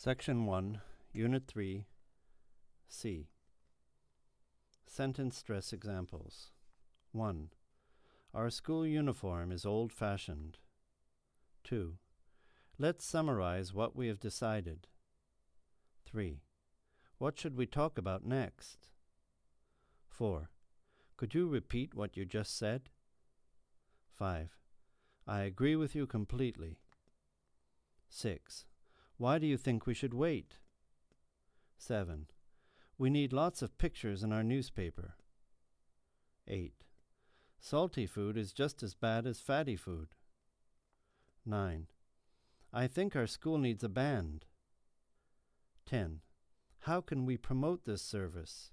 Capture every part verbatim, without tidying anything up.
Section one, Unit three, C. Sentence stress examples. one. Our school uniform is old-fashioned. two. Let's summarize what we have decided. three. What should we talk about next? four. Could you repeat what you just said? five. I agree with you completely. six. Why do you think we should wait? seven. We need lots of pictures in our newspaper. eight. Salty food is just as bad as fatty food. nine. I think our school needs a band. ten. How can we promote this service?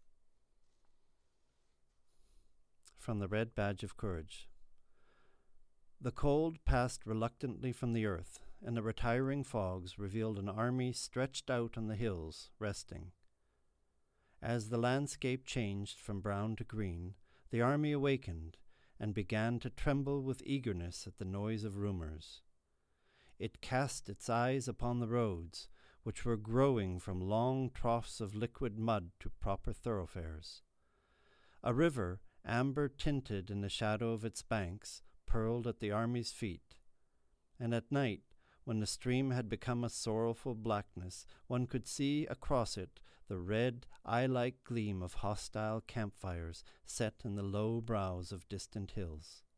From the Red Badge of Courage. The cold passed reluctantly from the earth, and the retiring fogs revealed an army stretched out on the hills, resting. As the landscape changed from brown to green, the army awakened and began to tremble with eagerness at the noise of rumors. It cast its eyes upon the roads, which were growing from long troughs of liquid mud to proper thoroughfares. A river, amber-tinted in the shadow of its banks, purled at the army's feet, and at night, when the stream had become a sorrowful blackness, one could see across it the red, eye-like gleam of hostile campfires set in the low brows of distant hills.